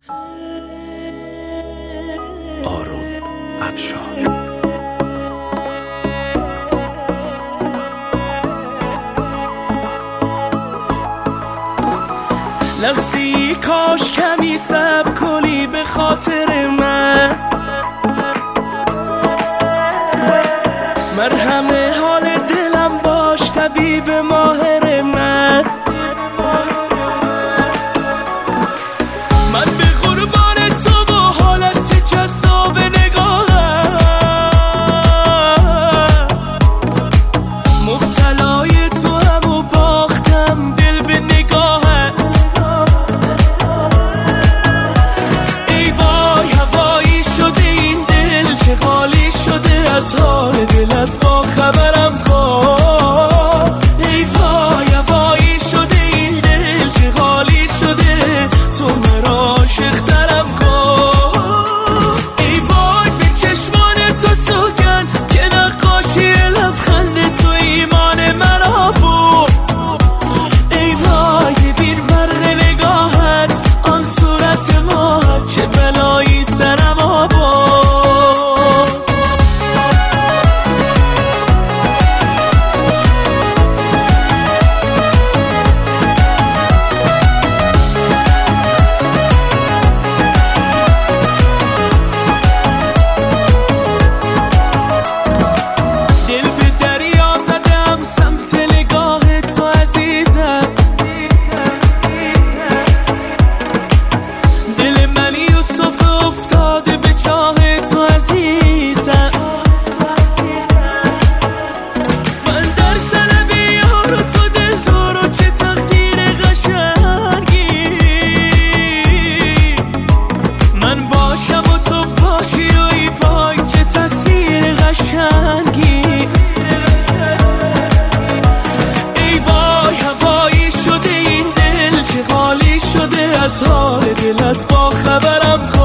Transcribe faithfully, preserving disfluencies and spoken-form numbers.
آروم افشار. لحظی کاش کمی صبر کنی به خاطر من، مرهم حال دلم باش طبیب ماهر من. من به قربان تو و حالت جذاب نگاهم، مبتلای تو هم و باختم دل به نگاهت. ای وای هوایی شده این دل، چه خالی شده از حال دلت، با خبرم کن. ای وای هوایی شده این دل، چه خالی شده، تو مرا عاشق ترم کن. ای وای به چشمان تو سوگن که نقاشی لبخند تو ایمان مرا بود. ای وای ببین برق نگاهت، آن صورت ماهت، چه بلایی سرم آورد. من در طلب یار و تو دل دار و چه تقدیر قشنگی، من باشم و تو باشی و ای وای چه تصویر قشنگی. ای وای هوایی شده این دل، چه خالی شده از حال دلت، با خبرم کن.